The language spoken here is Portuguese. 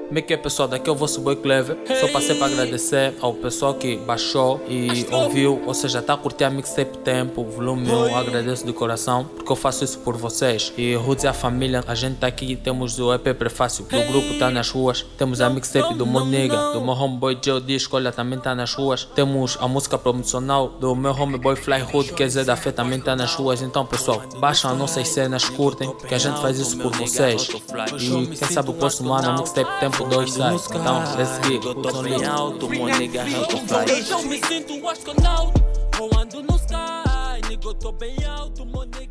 Como é que é, pessoal? Daqui é o vosso boy Clever. Só passei para agradecer ao pessoal que baixou e ouviu, ou seja, está a curtir a mixtape Tempo, volume 1. Agradeço de coração, porque eu faço isso por vocês. E Roots e a família, a gente tá aqui, temos o EP Prefácio, do grupo tá nas ruas. Temos a mixtape do Moniga, do meu homeboy Joe D. Escolha, também tá nas ruas. Temos a música promocional do meu homeboy Fly Hood, que é Zé da Fé, também tá nas ruas. Então, pessoal, baixam as nossas cenas, curtem, que a gente faz isso por vocês. E quem sabe o próximo ano a mixtape Tempo 2 sai. Então, let's get Eu tô bem alto, meu nigga, eu me sinto astronauta. Voando no sky, nigga, eu tô bem alto, meu nigga.